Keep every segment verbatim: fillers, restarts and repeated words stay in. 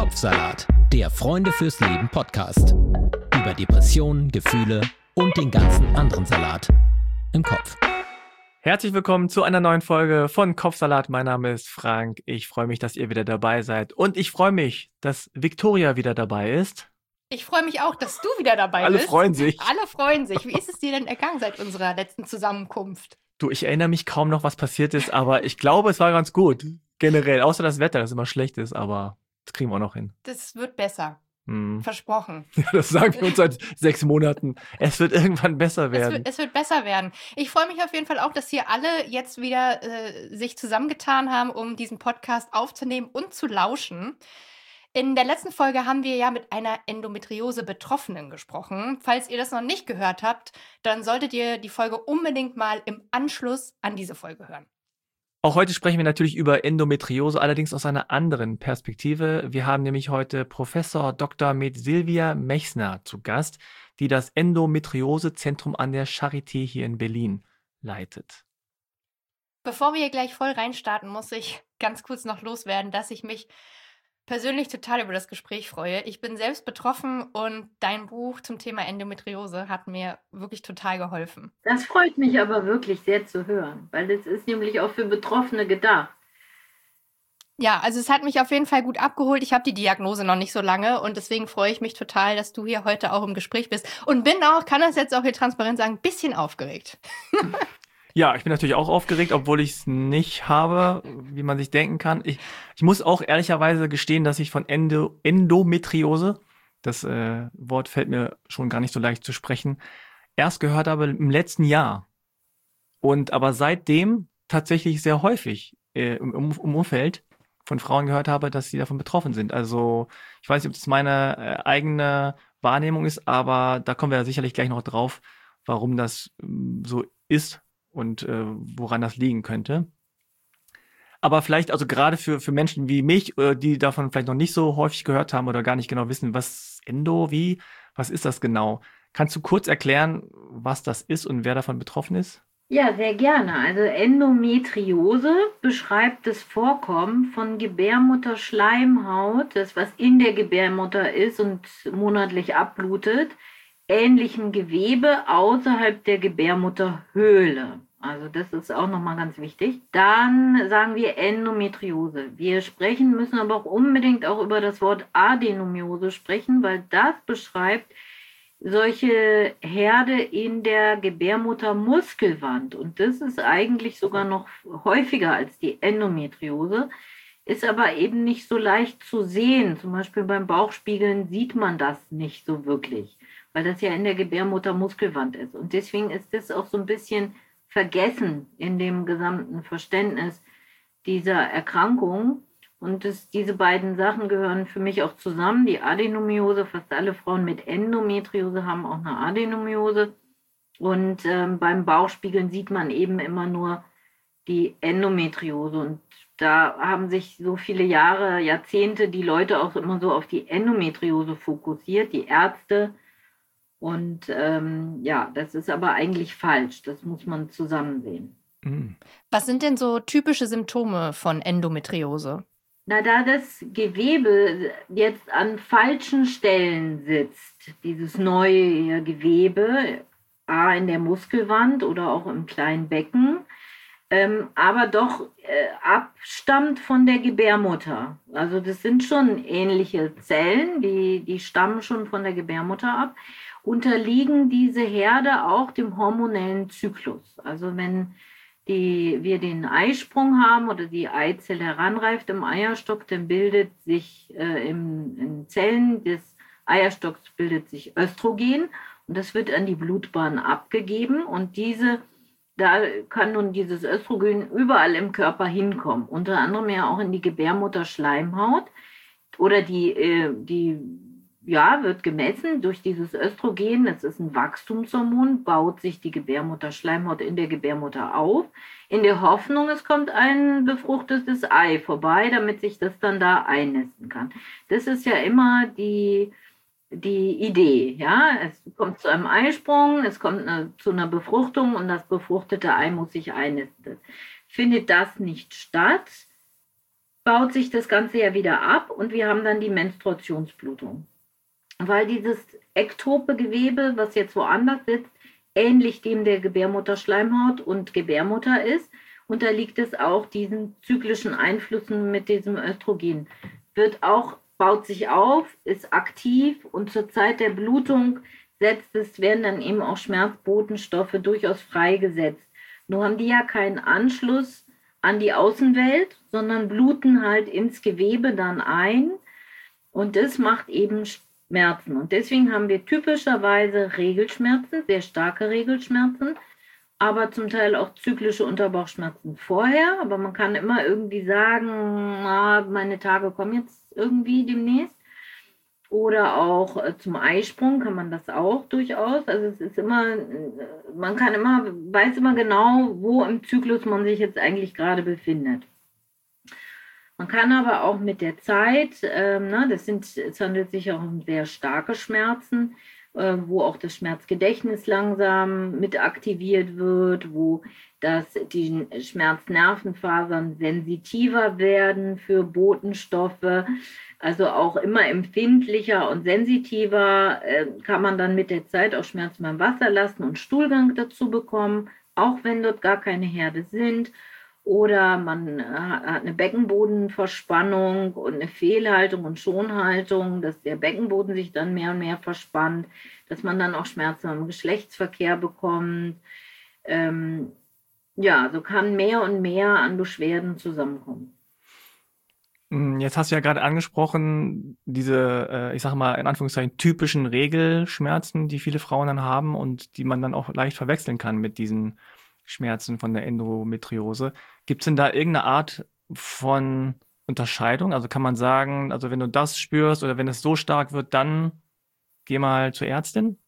Kopfsalat, der Freunde fürs Leben Podcast. Über Depressionen, Gefühle und den ganzen anderen Salat im Kopf. Herzlich willkommen zu einer neuen Folge von Kopfsalat. Mein Name ist Frank. Ich freue mich, dass ihr wieder dabei seid. Und ich freue mich, dass Viktoria wieder dabei ist. Ich freue mich auch, dass du wieder dabei Alle bist. Alle freuen sich. Alle freuen sich. Wie ist es dir denn ergangen seit unserer letzten Zusammenkunft? Du, ich erinnere mich kaum noch, was passiert ist, aber ich glaube, es war ganz gut. Generell, außer das Wetter, das immer schlecht ist, aber das kriegen wir auch noch hin. Das wird besser. Hm. Versprochen. Ja, das sagen wir uns seit sechs Monaten. Es wird irgendwann besser werden. Es wird, es wird besser werden. Ich freue mich auf jeden Fall auch, dass hier alle jetzt wieder äh, sich zusammengetan haben, um diesen Podcast aufzunehmen und zu lauschen. In der letzten Folge haben wir ja mit einer Endometriose-Betroffenen gesprochen. Falls ihr das noch nicht gehört habt, dann solltet ihr die Folge unbedingt mal im Anschluss an diese Folge hören. Auch heute sprechen wir natürlich über Endometriose, allerdings aus einer anderen Perspektive. Wir haben nämlich heute Professor Doktor med Silvia Mechsner zu Gast, die das Endometriose-Zentrum an der Charité hier in Berlin leitet. Bevor wir hier gleich voll reinstarten, muss ich ganz kurz noch loswerden, dass ich mich persönlich total über das Gespräch freue. Ich bin selbst betroffen und dein Buch zum Thema Endometriose hat mir wirklich total geholfen. Das freut mich aber wirklich sehr zu hören, weil es ist nämlich auch für Betroffene gedacht. Ja, also es hat mich auf jeden Fall gut abgeholt. Ich habe die Diagnose noch nicht so lange und deswegen freue ich mich total, dass du hier heute auch im Gespräch bist. Und bin auch, kann das jetzt auch hier transparent sagen, ein bisschen aufgeregt. Ja, ich bin natürlich auch aufgeregt, obwohl ich es nicht habe, wie man sich denken kann. Ich, ich muss auch ehrlicherweise gestehen, dass ich von Endo, Endometriose, das äh, Wort fällt mir schon gar nicht so leicht zu sprechen, erst gehört habe im letzten Jahr. Und aber seitdem tatsächlich sehr häufig äh, im, im Umfeld von Frauen gehört habe, dass sie davon betroffen sind. Also ich weiß nicht, ob das meine äh, eigene Wahrnehmung ist, aber da kommen wir sicherlich gleich noch drauf, warum das ähm, so ist. Und äh, woran das liegen könnte. Aber vielleicht, also gerade für, für Menschen wie mich, äh, die davon vielleicht noch nicht so häufig gehört haben oder gar nicht genau wissen, was Endo, wie, was ist das genau? Kannst du kurz erklären, was das ist und wer davon betroffen ist? Ja, sehr gerne. Also Endometriose beschreibt das Vorkommen von Gebärmutterschleimhaut, das was in der Gebärmutter ist und monatlich abblutet, ähnlichem Gewebe außerhalb der Gebärmutterhöhle. Also das ist auch nochmal ganz wichtig. Dann sagen wir Endometriose. Wir sprechen, müssen aber auch unbedingt auch über das Wort Adenomiose sprechen, weil das beschreibt solche Herde in der Gebärmuttermuskelwand. Und das ist eigentlich sogar noch häufiger als die Endometriose, ist aber eben nicht so leicht zu sehen. Zum Beispiel beim Bauchspiegeln sieht man das nicht so wirklich, weil das ja in der Gebärmuttermuskelwand ist. Und deswegen ist das auch so ein bisschen vergessen in dem gesamten Verständnis dieser Erkrankung. Und das, diese beiden Sachen gehören für mich auch zusammen. Die Adenomiose, fast alle Frauen mit Endometriose haben auch eine Adenomiose. Und ähm, beim Bauchspiegeln sieht man eben immer nur die Endometriose. Und da haben sich so viele Jahre, Jahrzehnte die Leute auch immer so auf die Endometriose fokussiert, die Ärzte. Und ähm, ja, das ist aber eigentlich falsch. Das muss man zusammen sehen. Was sind denn so typische Symptome von Endometriose? Na, da das Gewebe jetzt an falschen Stellen sitzt, dieses neue Gewebe, A in der Muskelwand oder auch im kleinen Becken, ähm, aber doch äh, abstammt von der Gebärmutter. Also das sind schon ähnliche Zellen, die, die stammen schon von der Gebärmutter ab. Unterliegen diese Herde auch dem hormonellen Zyklus. Also wenn die, wir den Eisprung haben oder die Eizelle heranreift im Eierstock, dann bildet sich äh, im, in Zellen des Eierstocks bildet sich Östrogen und das wird an die Blutbahn abgegeben und diese, da kann nun dieses Östrogen überall im Körper hinkommen, unter anderem ja auch in die Gebärmutterschleimhaut oder die, äh, die ja, wird gemessen durch dieses Östrogen, das ist ein Wachstumshormon, baut sich die Gebärmutterschleimhaut in der Gebärmutter auf, in der Hoffnung, es kommt ein befruchtetes Ei vorbei, damit sich das dann da einnisten kann. Das ist ja immer die, die Idee, ja, es kommt zu einem Eisprung, es kommt eine, zu einer Befruchtung und das befruchtete Ei muss sich einnisten. Findet das nicht statt, baut sich das Ganze ja wieder ab und wir haben dann die Menstruationsblutung. Weil dieses ektope Gewebe, was jetzt woanders sitzt, ähnlich dem der Gebärmutterschleimhaut und Gebärmutter ist, unterliegt es auch diesen zyklischen Einflüssen mit diesem Östrogen. Wird auch, baut sich auf, ist aktiv und zur Zeit der Blutung setzt es, werden dann eben auch Schmerzbotenstoffe durchaus freigesetzt. Nur haben die ja keinen Anschluss an die Außenwelt, sondern bluten halt ins Gewebe dann ein und das macht eben Schmerzen. Und deswegen haben wir typischerweise Regelschmerzen, sehr starke Regelschmerzen, aber zum Teil auch zyklische Unterbauchschmerzen vorher. Aber man kann immer irgendwie sagen, ah, meine Tage kommen jetzt irgendwie demnächst. Oder auch äh, zum Eisprung kann man das auch durchaus. Also es ist immer, man kann immer, weiß immer genau, wo im Zyklus man sich jetzt eigentlich gerade befindet. Man kann aber auch mit der Zeit, ähm, na, das sind, es handelt sich auch um sehr starke Schmerzen, äh, wo auch das Schmerzgedächtnis langsam mit aktiviert wird, wo das, die Schmerznervenfasern sensitiver werden für Botenstoffe, also auch immer empfindlicher und sensitiver, äh, kann man dann mit der Zeit auch Schmerzen beim Wasserlassen und Stuhlgang dazu bekommen, auch wenn dort gar keine Herde sind. Oder man hat eine Beckenbodenverspannung und eine Fehlhaltung und Schonhaltung, dass der Beckenboden sich dann mehr und mehr verspannt, dass man dann auch Schmerzen beim Geschlechtsverkehr bekommt. Ähm, ja, so kann mehr und mehr an Beschwerden zusammenkommen. Jetzt hast du ja gerade angesprochen, diese, äh, ich sage mal in Anführungszeichen, typischen Regelschmerzen, die viele Frauen dann haben und die man dann auch leicht verwechseln kann mit diesen Schmerzen von der Endometriose. Gibt es denn da irgendeine Art von Unterscheidung? Also kann man sagen, also wenn du das spürst oder wenn es so stark wird, dann geh mal zur Ärztin?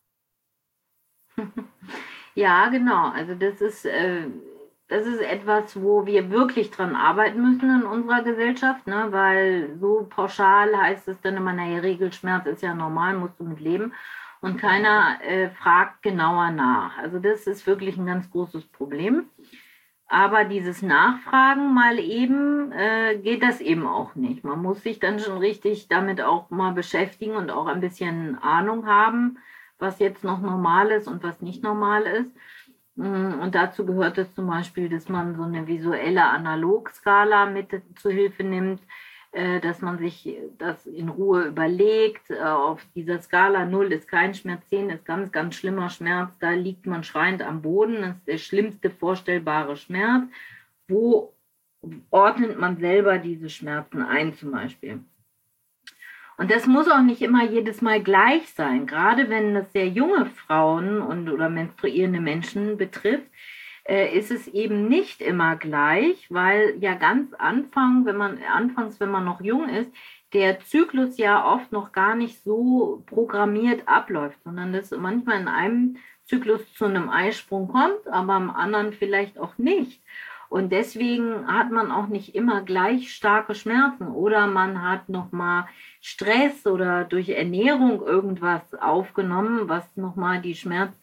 Ja, genau. Also das ist, äh, das ist etwas, wo wir wirklich dran arbeiten müssen in unserer Gesellschaft, ne? Weil so pauschal heißt es dann immer, naja, Regelschmerz ist ja normal, musst du mit leben. Und keiner äh, fragt genauer nach. Also das ist wirklich ein ganz großes Problem. Aber dieses Nachfragen mal eben, äh, geht das eben auch nicht. Man muss sich dann schon richtig damit auch mal beschäftigen und auch ein bisschen Ahnung haben, was jetzt noch normal ist und was nicht normal ist. Und dazu gehört es zum Beispiel, dass man so eine visuelle Analogskala mit zu Hilfe nimmt, dass man sich das in Ruhe überlegt. Auf dieser Skala null ist kein Schmerz, zehn ist ganz, ganz schlimmer Schmerz. Da liegt man schreiend am Boden. Das ist der schlimmste vorstellbare Schmerz. Wo ordnet man selber diese Schmerzen ein zum Beispiel? Und das muss auch nicht immer jedes Mal gleich sein. Gerade wenn das sehr junge Frauen und oder menstruierende Menschen betrifft, ist es eben nicht immer gleich, weil ja ganz Anfang, wenn man anfangs, wenn man noch jung ist, der Zyklus ja oft noch gar nicht so programmiert abläuft, sondern dass manchmal in einem Zyklus zu einem Eisprung kommt, aber im anderen vielleicht auch nicht. Und deswegen hat man auch nicht immer gleich starke Schmerzen oder man hat nochmal Stress oder durch Ernährung irgendwas aufgenommen, was nochmal die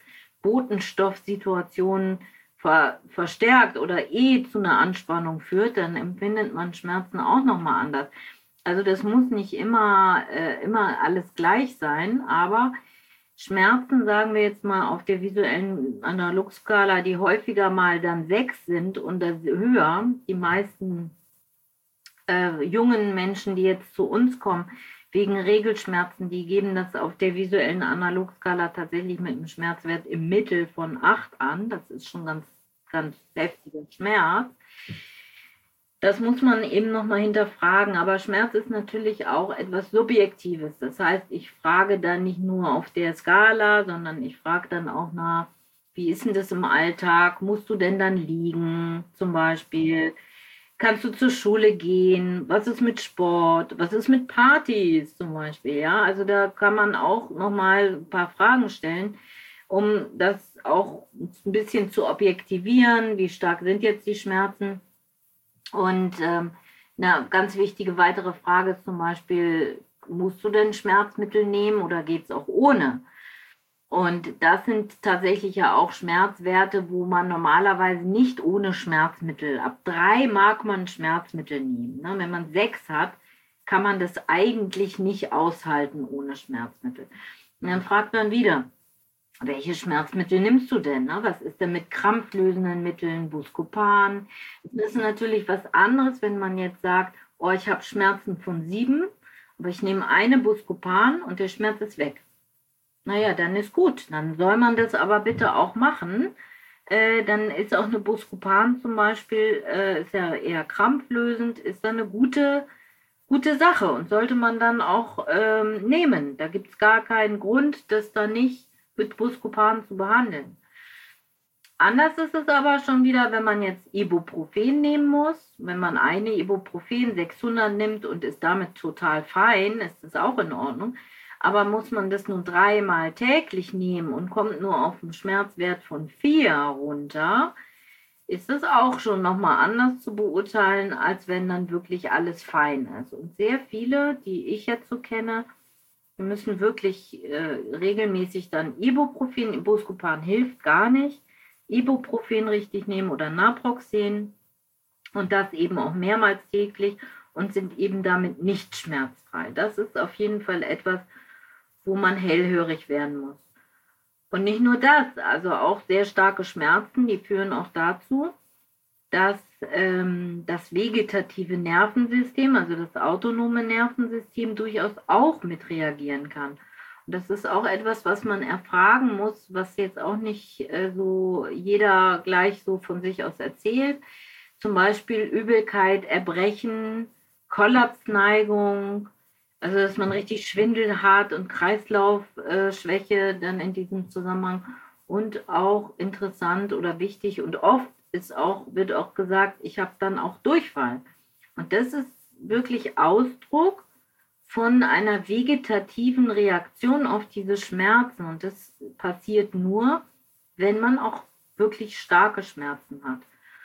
Schmerzbotenstoffsituation ver- verstärkt oder eh zu einer Anspannung führt, dann empfindet man Schmerzen auch nochmal anders. Also das muss nicht immer, äh, immer alles gleich sein, aber Schmerzen, sagen wir jetzt mal auf der visuellen Analogskala, die häufiger mal dann sechs sind und das höher, die meisten äh, jungen Menschen, die jetzt zu uns kommen, wegen Regelschmerzen, die geben das auf der visuellen Analogskala tatsächlich mit einem Schmerzwert im Mittel von acht an. Das ist schon ganz, ganz heftiger Schmerz. Das muss man eben nochmal hinterfragen. Aber Schmerz ist natürlich auch etwas Subjektives. Das heißt, ich frage dann nicht nur auf der Skala, sondern ich frage dann auch nach, wie ist denn das im Alltag? Musst du denn dann liegen zum Beispiel? Kannst du zur Schule gehen? Was ist mit Sport? Was ist mit Partys zum Beispiel? Ja, also da kann man auch nochmal ein paar Fragen stellen, um das auch ein bisschen zu objektivieren. Wie stark sind jetzt die Schmerzen? Und ähm, eine ganz wichtige weitere Frage ist zum Beispiel, musst du denn Schmerzmittel nehmen oder geht es auch ohne? Und das sind tatsächlich ja auch Schmerzwerte, wo man normalerweise nicht ohne Schmerzmittel, ab drei mag man Schmerzmittel nehmen. Ne? Wenn man sechs hat, kann man das eigentlich nicht aushalten ohne Schmerzmittel. Und dann fragt man wieder, welche Schmerzmittel nimmst du denn? Ne? Was ist denn mit krampflösenden Mitteln, Buscopan? Das ist natürlich was anderes, wenn man jetzt sagt, oh, ich habe Schmerzen von sieben, aber ich nehme eine Buscopan und der Schmerz ist weg. Naja, dann ist gut. Dann soll man das aber bitte auch machen. Äh, dann ist auch eine Buscopan zum Beispiel, äh, ist ja eher krampflösend, ist dann eine gute, gute Sache und sollte man dann auch ähm, nehmen. Da gibt es gar keinen Grund, das dann nicht mit Buscopan zu behandeln. Anders ist es aber schon wieder, wenn man jetzt Ibuprofen nehmen muss. Wenn man eine Ibuprofen sechshundert nimmt und ist damit total fein, ist das auch in Ordnung. Aber muss man das nun dreimal täglich nehmen und kommt nur auf einen Schmerzwert von vier runter, ist es auch schon nochmal anders zu beurteilen, als wenn dann wirklich alles fein ist. Und sehr viele, die ich jetzt so kenne, müssen wirklich äh, regelmäßig dann Ibuprofen, Buscopan hilft gar nicht, Ibuprofen richtig nehmen oder Naproxen und das eben auch mehrmals täglich und sind eben damit nicht schmerzfrei. Das ist auf jeden Fall etwas, wo man hellhörig werden muss. Und nicht nur das, also auch sehr starke Schmerzen, die führen auch dazu, dass ähm, das vegetative Nervensystem, also das autonome Nervensystem, durchaus auch mit reagieren kann. Und das ist auch etwas, was man erfragen muss, was jetzt auch nicht äh, so jeder gleich so von sich aus erzählt. Zum Beispiel Übelkeit, Erbrechen, Kollapsneigung, also dass man richtig Schwindel hat und Kreislaufschwäche äh, dann in diesem Zusammenhang. Und auch interessant oder wichtig und oft ist auch, wird auch gesagt, ich habe dann auch Durchfall. Und das ist wirklich Ausdruck von einer vegetativen Reaktion auf diese Schmerzen. Und das passiert nur, wenn man auch wirklich starke Schmerzen hat.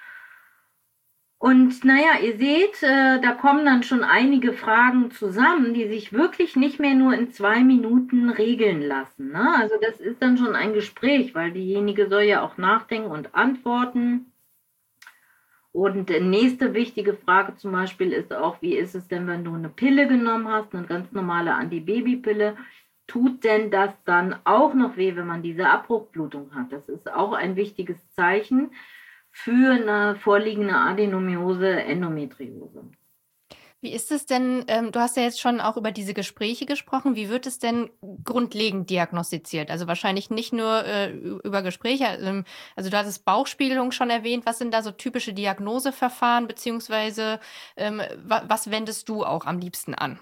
Und naja, ihr seht, äh, da kommen dann schon einige Fragen zusammen, die sich wirklich nicht mehr nur in zwei Minuten regeln lassen. Ne? Also das ist dann schon ein Gespräch, weil diejenige soll ja auch nachdenken und antworten. Und die nächste wichtige Frage zum Beispiel ist auch, wie ist es denn, wenn du eine Pille genommen hast, eine ganz normale Antibabypille, tut denn das dann auch noch weh, wenn man diese Abbruchblutung hat? Das ist auch ein wichtiges Zeichen für eine vorliegende Adenomiose, Endometriose. Wie ist es denn, ähm, du hast ja jetzt schon auch über diese Gespräche gesprochen, wie wird es denn grundlegend diagnostiziert? Also wahrscheinlich nicht nur äh, über Gespräche, ähm, also du hattest Bauchspiegelung schon erwähnt, was sind da so typische Diagnoseverfahren, beziehungsweise ähm, wa- was wendest du auch am liebsten an?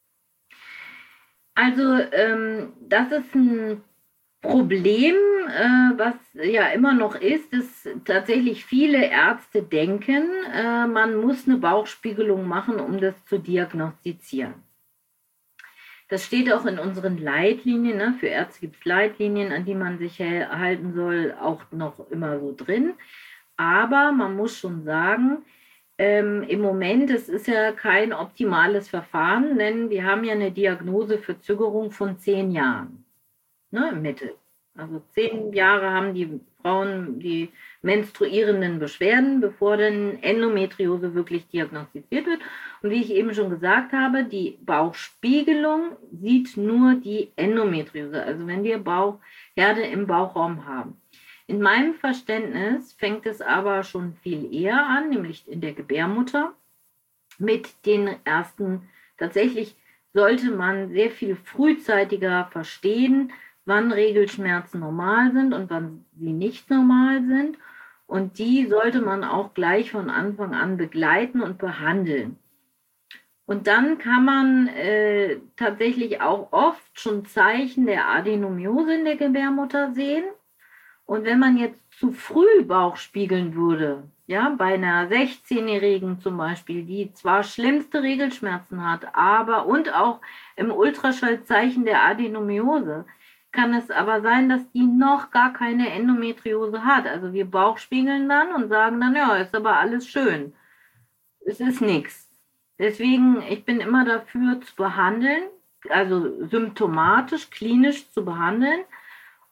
Also ähm, das ist ein Problem, äh, was ja immer noch ist, dass tatsächlich viele Ärzte denken, äh, man muss eine Bauchspiegelung machen, um das zu diagnostizieren. Das steht auch in unseren Leitlinien, ne? Für Ärzte gibt es Leitlinien, an die man sich halten soll, auch noch immer so drin. Aber man muss schon sagen, ähm, im Moment, es ist ja kein optimales Verfahren, denn wir haben ja eine Diagnoseverzögerung von zehn Jahren. Ne, im Mittel. Also zehn Jahre haben die Frauen die menstruierenden Beschwerden, bevor dann Endometriose wirklich diagnostiziert wird. Und wie ich eben schon gesagt habe, die Bauchspiegelung sieht nur die Endometriose, also wenn wir Bauchherde im Bauchraum haben. In meinem Verständnis fängt es aber schon viel eher an, nämlich in der Gebärmutter, mit den ersten, tatsächlich sollte man sehr viel frühzeitiger verstehen, wann Regelschmerzen normal sind und wann sie nicht normal sind. Und die sollte man auch gleich von Anfang an begleiten und behandeln. Und dann kann man äh, tatsächlich auch oft schon Zeichen der Adenomiose in der Gebärmutter sehen. Und wenn man jetzt zu früh Bauchspiegeln würde, ja, bei einer sechzehnjährigen zum Beispiel, die zwar schlimmste Regelschmerzen hat, aber und auch im Ultraschall Zeichen der Adenomiose, kann es aber sein, dass die noch gar keine Endometriose hat. Also wir Bauchspiegeln dann und sagen dann, ja, ist aber alles schön. Es ist nichts. Deswegen, ich bin immer dafür zu behandeln, also symptomatisch, klinisch zu behandeln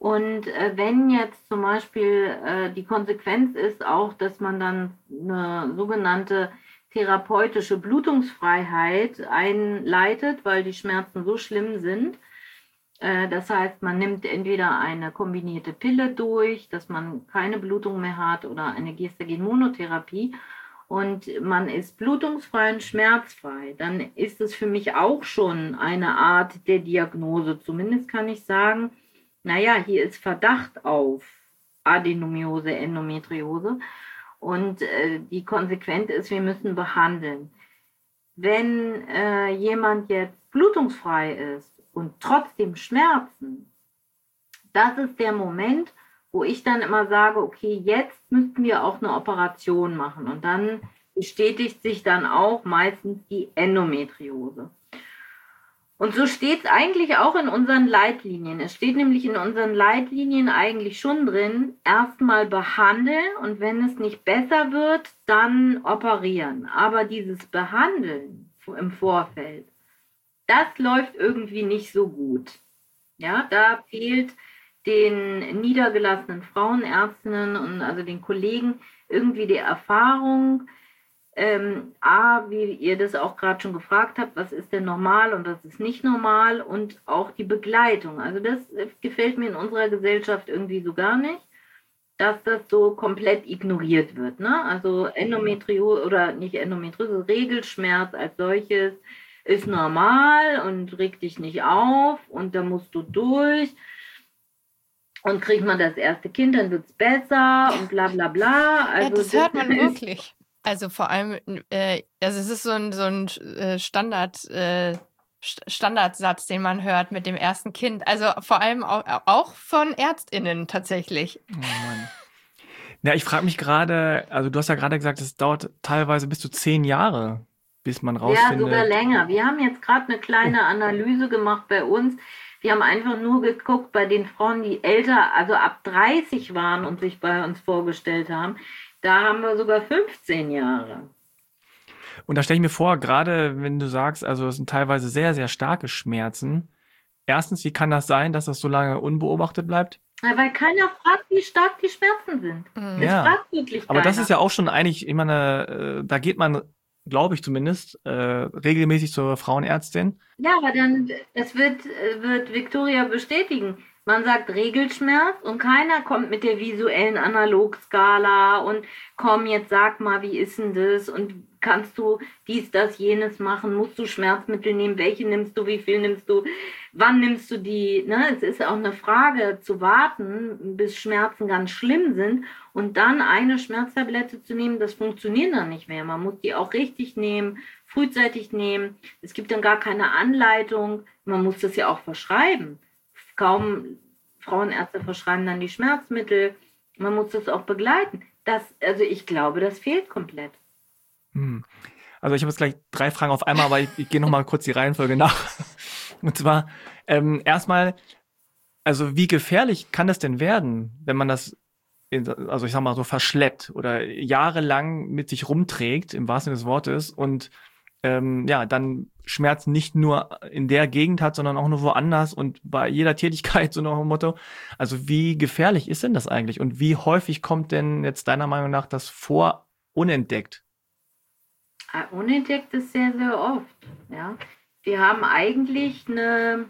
Und äh, wenn jetzt zum Beispiel äh, die Konsequenz ist auch, dass man dann eine sogenannte therapeutische Blutungsfreiheit einleitet, weil die Schmerzen so schlimm sind. Äh, das heißt, man nimmt entweder eine kombinierte Pille durch, dass man keine Blutung mehr hat, oder eine Gestagen-Monotherapie und man ist blutungsfrei und schmerzfrei, dann ist es für mich auch schon eine Art der Diagnose. Zumindest kann ich sagen, naja, hier ist Verdacht auf Adenomiose, Endometriose. Und äh, die Konsequenz ist, wir müssen behandeln. Wenn äh, jemand jetzt blutungsfrei ist und trotzdem Schmerzen, das ist der Moment, wo ich dann immer sage, okay, jetzt müssten wir auch eine Operation machen. Und dann bestätigt sich dann auch meistens die Endometriose. Und so steht es eigentlich auch in unseren Leitlinien. Es steht nämlich in unseren Leitlinien eigentlich schon drin, erstmal behandeln und wenn es nicht besser wird, dann operieren. Aber dieses Behandeln im Vorfeld, das läuft irgendwie nicht so gut. Ja, da fehlt den niedergelassenen Frauenärztinnen und also den Kollegen irgendwie die Erfahrung, Ähm, A, wie ihr das auch gerade schon gefragt habt, was ist denn normal und was ist nicht normal, und auch die Begleitung. Also das gefällt mir in unserer Gesellschaft irgendwie so gar nicht, dass das so komplett ignoriert wird. Ne? Also Endometriose oder nicht Endometriose, Regelschmerz als solches ist normal und regt dich nicht auf und da musst du durch. Und kriegt man das erste Kind, dann wird es besser und bla bla bla. Also ja, das, das hört man ist, wirklich. Also vor allem, äh, also es ist so ein, so ein äh, Standard, äh, Standardsatz, den man hört mit dem ersten Kind. Also vor allem auch, auch von ÄrztInnen tatsächlich. Oh Mann. Ja, ich frage mich gerade, also du hast ja gerade gesagt, es dauert teilweise bis zu zehn Jahre, bis man rausfindet. Ja, sogar länger. Wir haben jetzt gerade eine kleine Analyse gemacht bei uns. Wir haben einfach nur geguckt bei den Frauen, die älter, also ab dreißig waren und sich bei uns vorgestellt haben. Da haben wir sogar fünfzehn Jahre. Und da stelle ich mir vor, gerade wenn du sagst, also es sind teilweise sehr, sehr starke Schmerzen. Erstens, wie kann das sein, dass das so lange unbeobachtet bleibt? Ja, weil keiner fragt, wie stark die Schmerzen sind. Mhm. Das Ja. fragt wirklich Aber keiner. das ist ja auch schon eigentlich, ich meine, äh, da geht man, glaube ich zumindest, äh, regelmäßig zur Frauenärztin. Ja, aber dann, das wird, äh, wird Victoria bestätigen. Man sagt Regelschmerz und keiner kommt mit der visuellen Analogskala und komm, jetzt sag mal, wie ist denn das und kannst du dies, das, jenes machen, musst du Schmerzmittel nehmen, welche nimmst du, wie viel nimmst du, wann nimmst du die, ne? Es ist auch eine Frage zu warten, bis Schmerzen ganz schlimm sind und dann eine Schmerztablette zu nehmen, das funktioniert dann nicht mehr. Man muss die auch richtig nehmen, frühzeitig nehmen. Es gibt dann gar keine Anleitung, man muss das ja auch verschreiben. Kaum Frauenärzte verschreiben dann die Schmerzmittel. Man muss das auch begleiten. Das, also ich glaube, das fehlt komplett. Hm. Also ich habe jetzt gleich drei Fragen auf einmal, aber ich, ich gehe nochmal kurz die Reihenfolge nach. Und zwar ähm, erstmal, also wie gefährlich kann das denn werden, wenn man das, in, also ich sag mal so verschleppt oder jahrelang mit sich rumträgt, im wahrsten Sinne des Wortes, und ähm, ja, dann Schmerzen nicht nur in der Gegend hat, sondern auch nur woanders und bei jeder Tätigkeit, so nach dem Motto. Also wie gefährlich ist denn das eigentlich? Und wie häufig kommt denn jetzt deiner Meinung nach das vor, unentdeckt? Unentdeckt ist sehr, sehr oft. Ja. Wir haben eigentlich eine,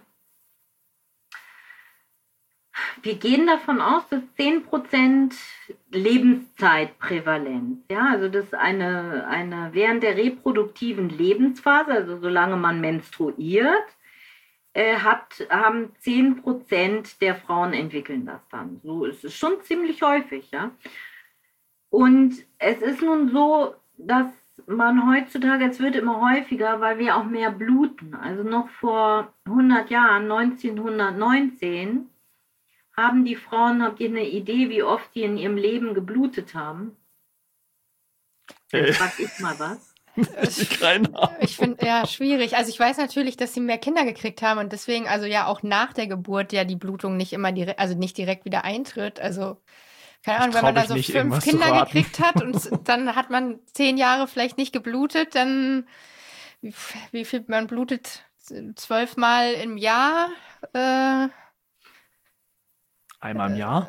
wir gehen davon aus, dass zehn Prozent Lebenszeitprävalenz, ja, also das ist eine, eine während der reproduktiven Lebensphase, also solange man menstruiert, äh, hat, haben zehn Prozent der Frauen entwickeln das dann. So ist es schon ziemlich häufig, ja. Und es ist nun so, dass man heutzutage, es wird immer häufiger, weil wir auch mehr bluten. Also noch vor hundert Jahren, neunzehnhundertneunzehn, haben die Frauen, habt ihr eine Idee, wie oft die in ihrem Leben geblutet haben? Jetzt frag ich mal was. Keine Ahnung. Ich finde, ja, schwierig. Also ich weiß natürlich, dass sie mehr Kinder gekriegt haben und deswegen, also ja auch nach der Geburt ja die Blutung nicht immer direkt, also nicht direkt wieder eintritt. Also keine Ahnung, wenn man da so nicht, fünf irgendwas zu Kinder raten. gekriegt hat und dann hat man zehn Jahre vielleicht nicht geblutet, dann wie, wie viel man blutet zwölfmal im Jahr. Äh, Einmal im Jahr?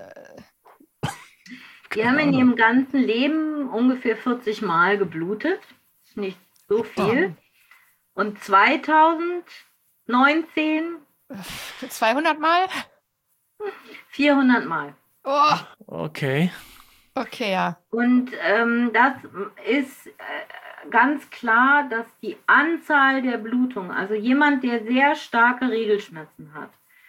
Die haben in ihrem ganzen Leben ungefähr vierzig Mal geblutet. Nicht so viel. Und zweitausendneunzehn zweihundert Mal? vierhundert Mal. Oh, Okay. okay, ja. Und ähm, das ist äh, ganz klar, dass die Anzahl der Blutungen, also jemand, der sehr starke Regelschmerzen hat,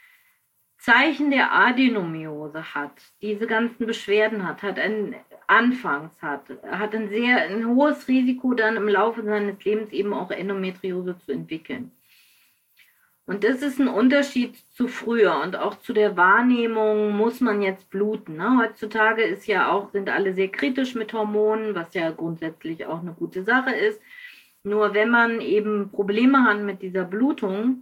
Zeichen der Adenomiose hat, diese ganzen Beschwerden hat, hat ein anfangs hat, hat ein sehr ein hohes Risiko, dann im Laufe seines Lebens eben auch Endometriose zu entwickeln. Und das ist ein Unterschied zu früher und auch zu der Wahrnehmung, muss man jetzt bluten. Ne? Heutzutage ist ja auch, sind alle sehr kritisch mit Hormonen, was ja grundsätzlich auch eine gute Sache ist. Nur wenn man eben Probleme hat mit dieser Blutung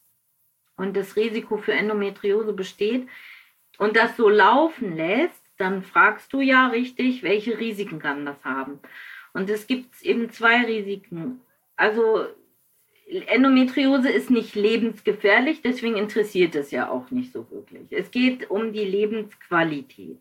und das Risiko für Endometriose besteht und das so laufen lässt, dann fragst du ja richtig, welche Risiken kann das haben. Und es gibt eben zwei Risiken. Also Endometriose ist nicht lebensgefährlich, deswegen interessiert es ja auch nicht so wirklich. Es geht um die Lebensqualität.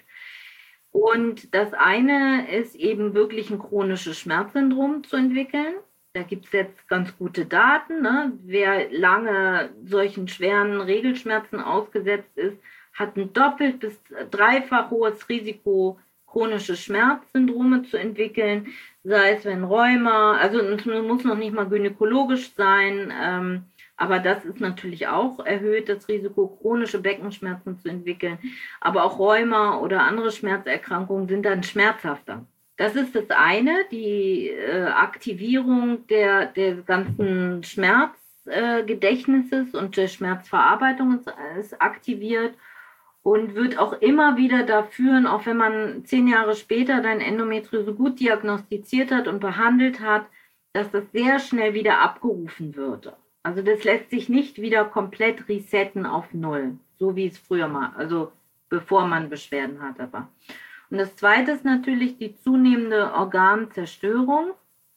Und das eine ist eben wirklich ein chronisches Schmerzsyndrom zu entwickeln. Da gibt es jetzt ganz gute Daten. Ne? Wer lange solchen schweren Regelschmerzen ausgesetzt ist, hat ein doppelt bis dreifach hohes Risiko, chronische Schmerzsyndrome zu entwickeln, sei es wenn Rheuma, also es muss noch nicht mal gynäkologisch sein, ähm, aber das ist natürlich auch erhöht, das Risiko, chronische Beckenschmerzen zu entwickeln. Aber auch Rheuma oder andere Schmerzerkrankungen sind dann schmerzhafter. Das ist das eine, die äh, Aktivierung der, der ganzen Schmerzgedächtnisses äh, und der Schmerzverarbeitung ist, ist aktiviert. Und wird auch immer wieder dazu führen, auch wenn man zehn Jahre später dein Endometriose gut diagnostiziert hat und behandelt hat, dass das sehr schnell wieder abgerufen wird. Also das lässt sich nicht wieder komplett resetten auf Null, so wie es früher mal, also bevor man Beschwerden hatte. war. Und das Zweite ist natürlich die zunehmende Organzerstörung,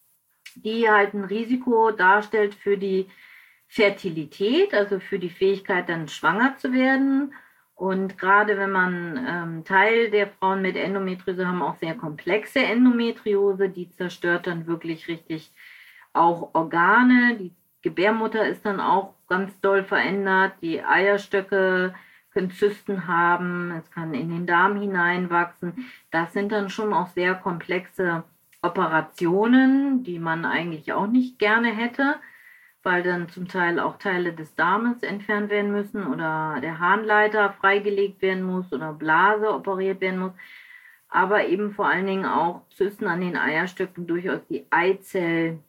die halt ein Risiko darstellt für die Fertilität, also für die Fähigkeit, dann schwanger zu werden. Und gerade wenn man ähm, Teil der Frauen mit Endometriose haben auch sehr komplexe Endometriose, die zerstört dann wirklich richtig auch Organe. Die Gebärmutter ist dann auch ganz doll verändert. Die Eierstöcke können Zysten haben, es kann in den Darm hineinwachsen. Das sind dann schon auch sehr komplexe Operationen, die man eigentlich auch nicht gerne hätte, weil dann zum Teil auch Teile des Darmes entfernt werden müssen oder der Harnleiter freigelegt werden muss oder Blase operiert werden muss. Aber eben vor allen Dingen auch Zysten an den Eierstöcken durchaus die Eizellreserve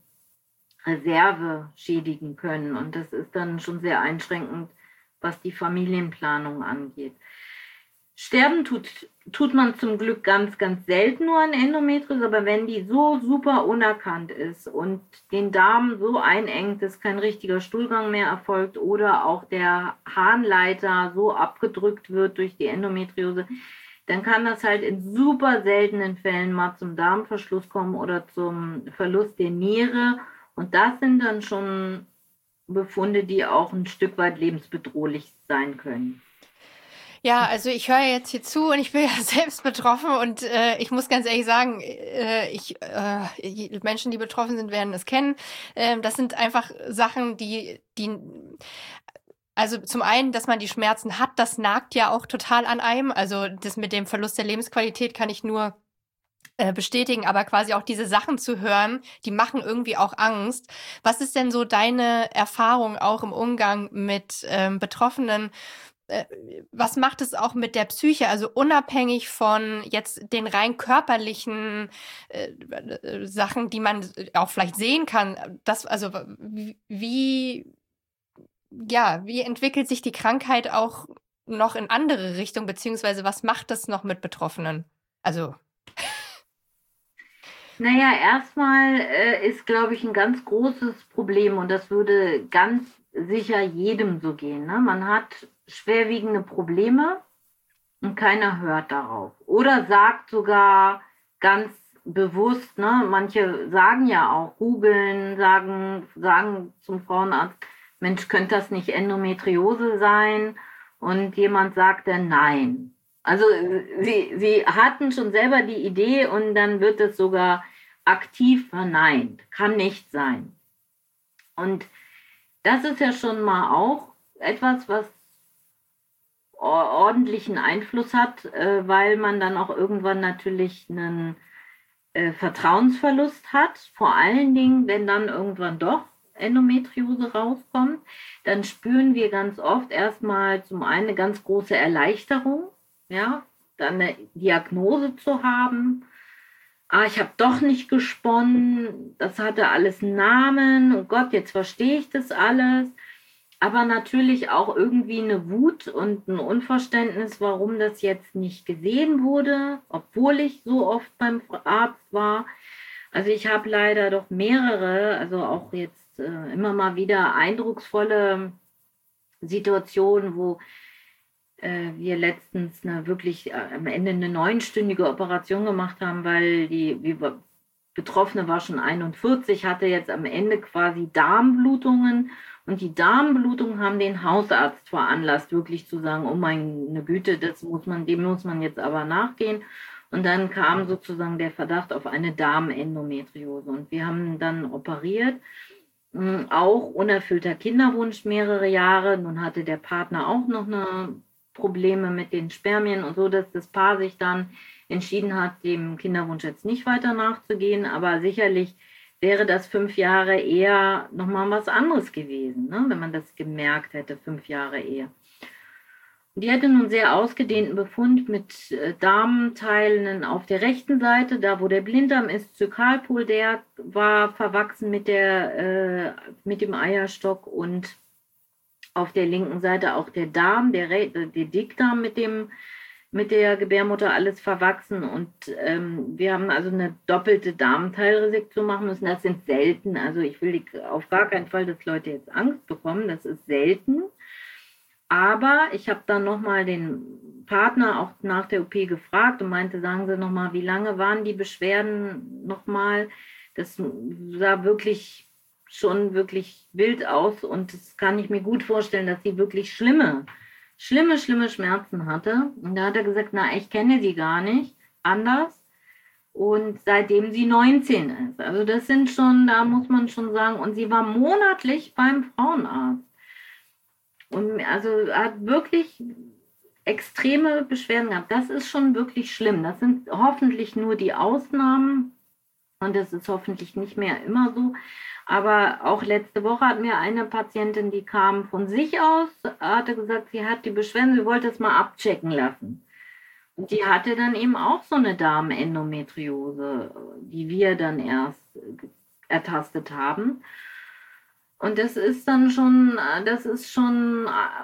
schädigen können. Und das ist dann schon sehr einschränkend, was die Familienplanung angeht. Sterben tut, tut man zum Glück ganz, ganz selten nur an Endometriose, aber wenn die so super unerkannt ist und den Darm so einengt, dass kein richtiger Stuhlgang mehr erfolgt oder auch der Harnleiter so abgedrückt wird durch die Endometriose, dann kann das halt in super seltenen Fällen mal zum Darmverschluss kommen oder zum Verlust der Niere. Und das sind dann schon Befunde, die auch ein Stück weit lebensbedrohlich sein können. Ja, also ich höre jetzt hier zu und ich bin ja selbst betroffen und äh, ich muss ganz ehrlich sagen, äh, ich äh, Menschen, die betroffen sind, werden es kennen. Äh, das sind einfach Sachen, die, die, also zum einen, dass man die Schmerzen hat, das nagt ja auch total an einem. Also das mit dem Verlust der Lebensqualität kann ich nur äh, bestätigen, aber quasi auch diese Sachen zu hören, die machen irgendwie auch Angst. Was ist denn so deine Erfahrung auch im Umgang mit ähm, Betroffenen? Was macht es auch mit der Psyche, also unabhängig von jetzt den rein körperlichen äh, Sachen, die man auch vielleicht sehen kann, das, also wie, ja, wie entwickelt sich die Krankheit auch noch in andere Richtungen, beziehungsweise was macht das noch mit Betroffenen? Also Naja, erstmal äh, ist, glaube ich, ein ganz großes Problem und das würde ganz sicher jedem so gehen. Ne? Man hat schwerwiegende Probleme und keiner hört darauf. Oder sagt sogar ganz bewusst, ne, manche sagen ja auch, googeln, sagen, sagen zum Frauenarzt, Mensch, könnte das nicht Endometriose sein? Und jemand sagt dann nein. Also sie, sie hatten schon selber die Idee und dann wird es sogar aktiv verneint. Kann nicht sein. Und das ist ja schon mal auch etwas, was ordentlichen Einfluss hat, äh, weil man dann auch irgendwann natürlich einen äh, Vertrauensverlust hat. Vor allen Dingen, wenn dann irgendwann doch Endometriose rauskommt, dann spüren wir ganz oft erstmal zum einen eine ganz große Erleichterung, ja, dann eine Diagnose zu haben. Ah, ich habe doch nicht gesponnen, das hatte alles einen Namen, oh Gott, jetzt verstehe ich das alles. Aber natürlich auch irgendwie eine Wut und ein Unverständnis, warum das jetzt nicht gesehen wurde, obwohl ich so oft beim Arzt war. Also ich habe leider doch mehrere, also auch jetzt äh, immer mal wieder eindrucksvolle Situationen, wo äh, wir letztens eine wirklich äh, am Ende eine neunstündige Operation gemacht haben, weil die, die Betroffene war schon einundvierzig, hatte jetzt am Ende quasi Darmblutungen. Und die Darmblutungen haben den Hausarzt veranlasst, wirklich zu sagen, oh meine Güte, das muss man, dem muss man jetzt aber nachgehen. Und dann kam sozusagen der Verdacht auf eine Darmendometriose. Und wir haben dann operiert, auch unerfüllter Kinderwunsch mehrere Jahre. Nun hatte der Partner auch noch eine Probleme mit den Spermien und so, dass das Paar sich dann entschieden hat, dem Kinderwunsch jetzt nicht weiter nachzugehen. Aber sicherlich wäre das fünf Jahre eher nochmal was anderes gewesen, ne? Wenn man das gemerkt hätte, fünf Jahre eher. Die hatte nun sehr ausgedehnten Befund mit äh, Darmteilen auf der rechten Seite, da wo der Blinddarm ist, Zykalpol, der war verwachsen mit, der, äh, mit dem Eierstock und auf der linken Seite auch der Darm, der, der Dickdarm mit dem mit der Gebärmutter alles verwachsen und ähm, wir haben also eine doppelte Darmteilresektion machen müssen. Das sind selten, also ich will auf gar keinen Fall, dass Leute jetzt Angst bekommen, das ist selten. Aber ich habe dann nochmal den Partner auch nach der O P gefragt und meinte, sagen Sie nochmal, wie lange waren die Beschwerden nochmal? Das sah wirklich schon wirklich wild aus und das kann ich mir gut vorstellen, dass sie wirklich schlimme schlimme, schlimme Schmerzen hatte. Und da hat er gesagt, na, ich kenne sie gar nicht anders. Und seitdem sie neunzehn ist. Also das sind schon, da muss man schon sagen, und sie war monatlich beim Frauenarzt. Und also hat wirklich extreme Beschwerden gehabt. Das ist schon wirklich schlimm. Das sind hoffentlich nur die Ausnahmen. Und das ist hoffentlich nicht mehr immer so. Aber auch letzte Woche hat mir eine Patientin, die kam von sich aus, hatte gesagt, sie hat die Beschwerden, sie wollte es mal abchecken lassen. Und die hatte dann eben auch so eine Darmendometriose, die wir dann erst ertastet haben. Und das ist dann schon, das ist schon,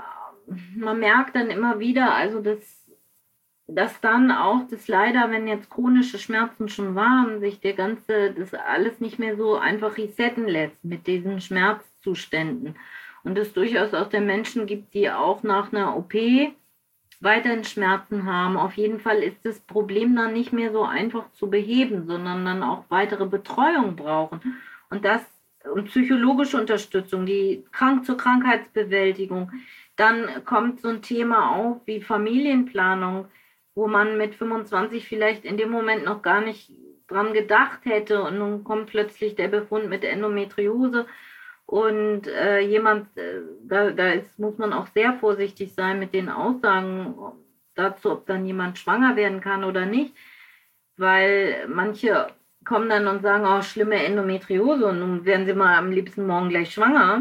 man merkt dann immer wieder, also das, dass dann auch das leider, wenn jetzt chronische Schmerzen schon waren, sich der ganze, das alles nicht mehr so einfach resetten lässt mit diesen Schmerzzuständen. Und es durchaus auch der Menschen gibt, die auch nach einer O P weiterhin Schmerzen haben. Auf jeden Fall ist das Problem dann nicht mehr so einfach zu beheben, sondern dann auch weitere Betreuung brauchen. Und das und psychologische Unterstützung, die krank zur Krankheitsbewältigung. Dann kommt so ein Thema auf wie Familienplanung, wo man mit fünfundzwanzig vielleicht in dem Moment noch gar nicht dran gedacht hätte und nun kommt plötzlich der Befund mit Endometriose und äh, jemand, äh, da, da ist, muss man auch sehr vorsichtig sein mit den Aussagen dazu, ob dann jemand schwanger werden kann oder nicht, weil manche kommen dann und sagen, oh, schlimme Endometriose und nun werden sie mal am liebsten morgen gleich schwanger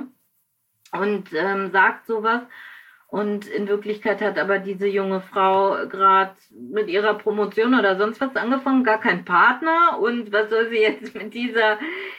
und ähm, sagt sowas. Und in Wirklichkeit hat aber diese junge Frau gerade mit ihrer Promotion oder sonst was angefangen, gar kein Partner. Und was soll sie jetzt mit dieser,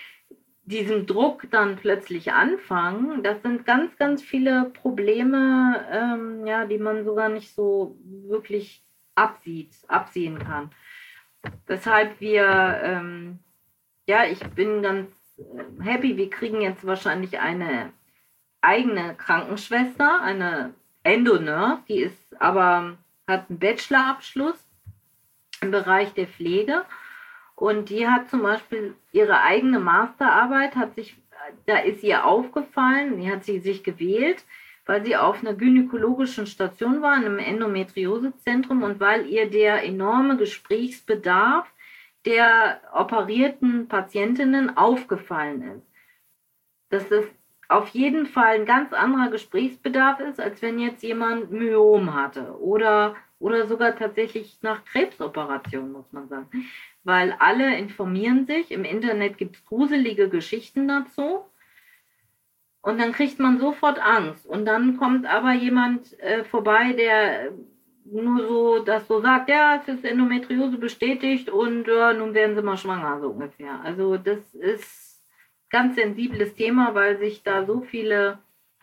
diesem Druck dann plötzlich anfangen? Das sind ganz, ganz viele Probleme, ähm, ja, die man sogar nicht so wirklich absieht, absehen kann. Weshalb wir, ähm, ja, ich bin ganz happy, wir kriegen jetzt wahrscheinlich eine eigene Krankenschwester, eine Endonurse, die ist aber, hat einen Bachelorabschluss im Bereich der Pflege und die hat zum Beispiel ihre eigene Masterarbeit, hat sich, da ist ihr aufgefallen, die hat sie sich gewählt, weil sie auf einer gynäkologischen Station war, in einem Endometriosezentrum, und weil ihr der enorme Gesprächsbedarf der operierten Patientinnen aufgefallen ist. Dass das auf jeden Fall ein ganz anderer Gesprächsbedarf ist, als wenn jetzt jemand Myom hatte oder, oder sogar tatsächlich nach Krebsoperation, muss man sagen. Weil alle informieren sich, im Internet gibt es gruselige Geschichten dazu und dann kriegt man sofort Angst. Und dann kommt aber jemand äh, vorbei, der nur so das so sagt, ja, es ist Endometriose bestätigt und ja, nun werden sie mal schwanger, so ungefähr. Also das ist ganz sensibles Thema, weil sich da so viele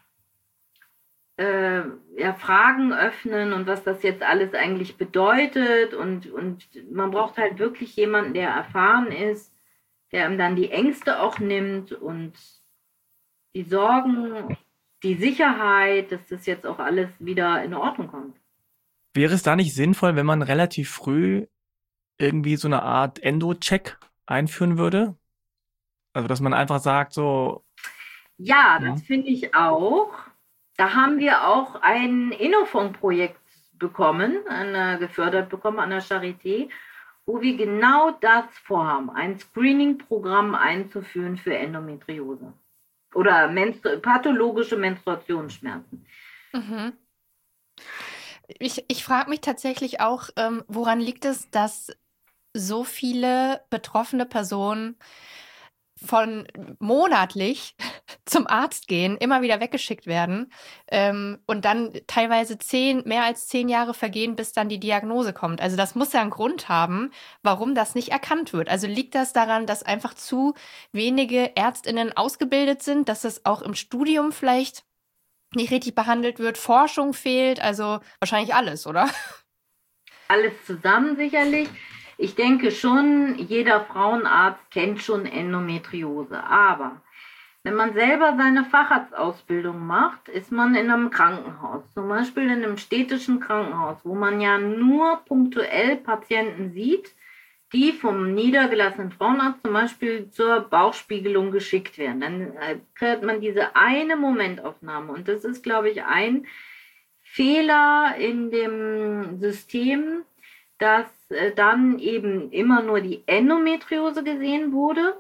äh, ja, Fragen öffnen und was das jetzt alles eigentlich bedeutet. Und, und man braucht halt wirklich jemanden, der erfahren ist, der ihm dann die Ängste auch nimmt und die Sorgen, die Sicherheit, dass das jetzt auch alles wieder in Ordnung kommt. Wäre es da nicht sinnvoll, wenn man relativ früh irgendwie so eine Art Endo-Check einführen würde? Also, dass man einfach sagt, so. Ja, Ja. das finde ich auch. Da haben wir auch ein Innofond-Projekt bekommen, eine, gefördert bekommen an der Charité, wo wir genau das vorhaben, ein Screening-Programm einzuführen für Endometriose oder menstru- pathologische Menstruationsschmerzen. Mhm. Ich, ich frage mich tatsächlich auch, ähm, woran liegt es, dass so viele betroffene Personen von monatlich zum Arzt gehen, immer wieder weggeschickt werden ähm, und dann teilweise zehn, mehr als zehn Jahre vergehen, bis dann die Diagnose kommt. Also das muss ja einen Grund haben, warum das nicht erkannt wird. Also liegt das daran, dass einfach zu wenige ÄrztInnen ausgebildet sind, dass es auch im Studium vielleicht nicht richtig behandelt wird, Forschung fehlt, also wahrscheinlich alles, oder? Alles zusammen sicherlich. Ich denke schon, jeder Frauenarzt kennt schon Endometriose. Aber wenn man selber seine Facharztausbildung macht, ist man in einem Krankenhaus, zum Beispiel in einem städtischen Krankenhaus, wo man ja nur punktuell Patienten sieht, die vom niedergelassenen Frauenarzt zum Beispiel zur Bauchspiegelung geschickt werden. Dann kriegt man diese eine Momentaufnahme. Und das ist, glaube ich, ein Fehler in dem System, dass äh, dann eben immer nur die Endometriose gesehen wurde.